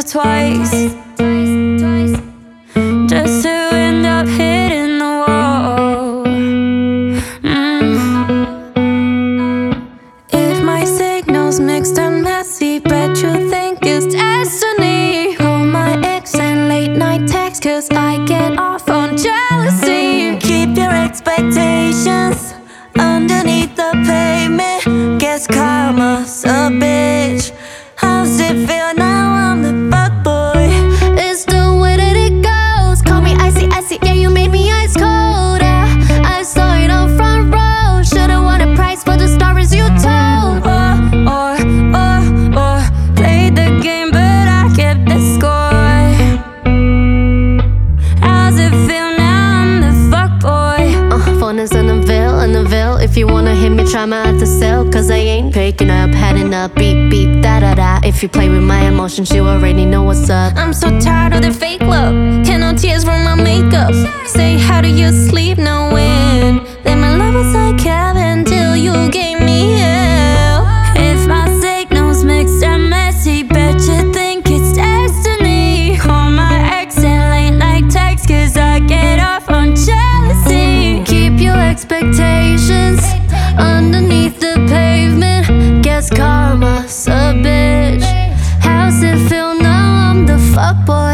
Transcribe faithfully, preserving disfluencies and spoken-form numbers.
twice, just to end up hitting the wall. mm. If my signal's mixed and messy, bet you think it's destiny. Call my ex and late night text, cause I get off on jealousy. Keep your expectations underneath the pavement. Guess karma's a bitch. How's it feel now I'm the fuckboy? It's the way that it goes. Call me icy, icy, yeah, you made me ice cold. Yeah, I saw it on front row. Should've won a prize for the stories you told. Or, or, or, or played the game but I kept the score. How's it feel now I'm the fuckboy? Uh, phone is in the veil, in the veil. If you wanna hit me, try me at the cell. Cause I ain't picking up, heading up, beep, beep, da da da. If you play with my emotions, you already know what's up. I'm so tired of the fake love. Can no tears from my makeup. Say how do you sleep knowing that my love was like heaven till you gave me hell. If my signal's mixed and messy, bet you think it's destiny. Call my ex and late night text, cause I get off on jealousy. Keep your expectations underneath the pavement. Guess karma's a bitch. How's it feel now I'm the fuckboy?